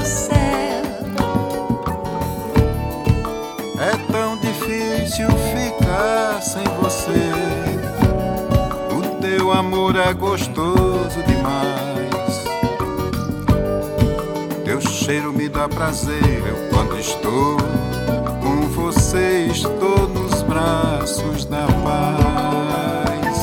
céu. É tão difícil ficar sem você. O teu amor é gostoso demais. Teu cheiro me dá prazer. Eu quando estou com você estou nos braços da paz.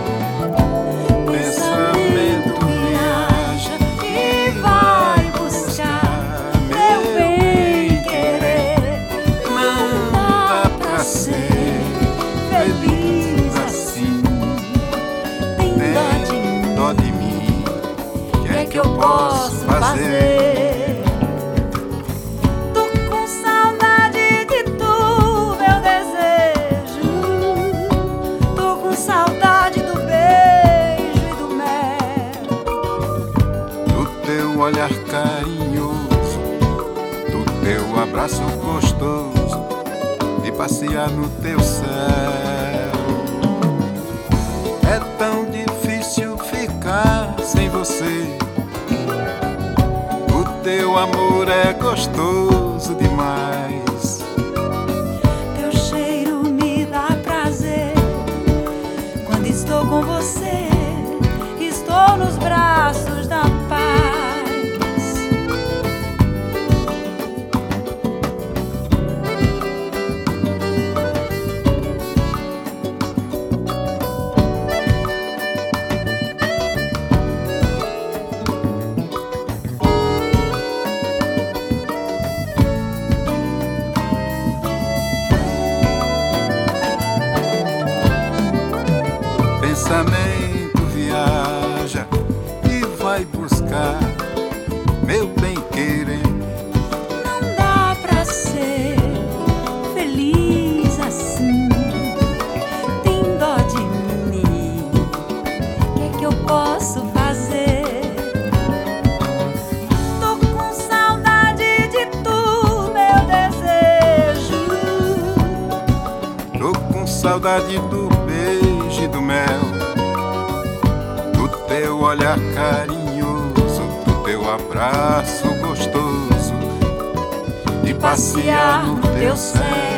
Pensamento viaja E vai buscar meu bem-querer. Não dá pra ser feliz assim. Tem dó de mim. O que é que eu posso fazer? Tô com saudade de tu, meu desejo. Tô com saudade do beijo e do mel. Do teu olhar carinhoso, do teu abraço gostoso, de passear no teu céu. É tão difícil ficar sem você. O teu amor é gostoso demais. Teu cheiro me dá prazer. Quando estou com você, estou nos braços da paz. Pensamento viaja e vai buscar meu bem-querer. Não dá pra ser feliz assim. Tem dó de mim. O que é que eu posso fazer? Tô com saudade de tu, meu desejo. Tô com saudade do beijo e do mel, do teu olhar carinhoso, do teu abraço gostoso, de passear no teu céu.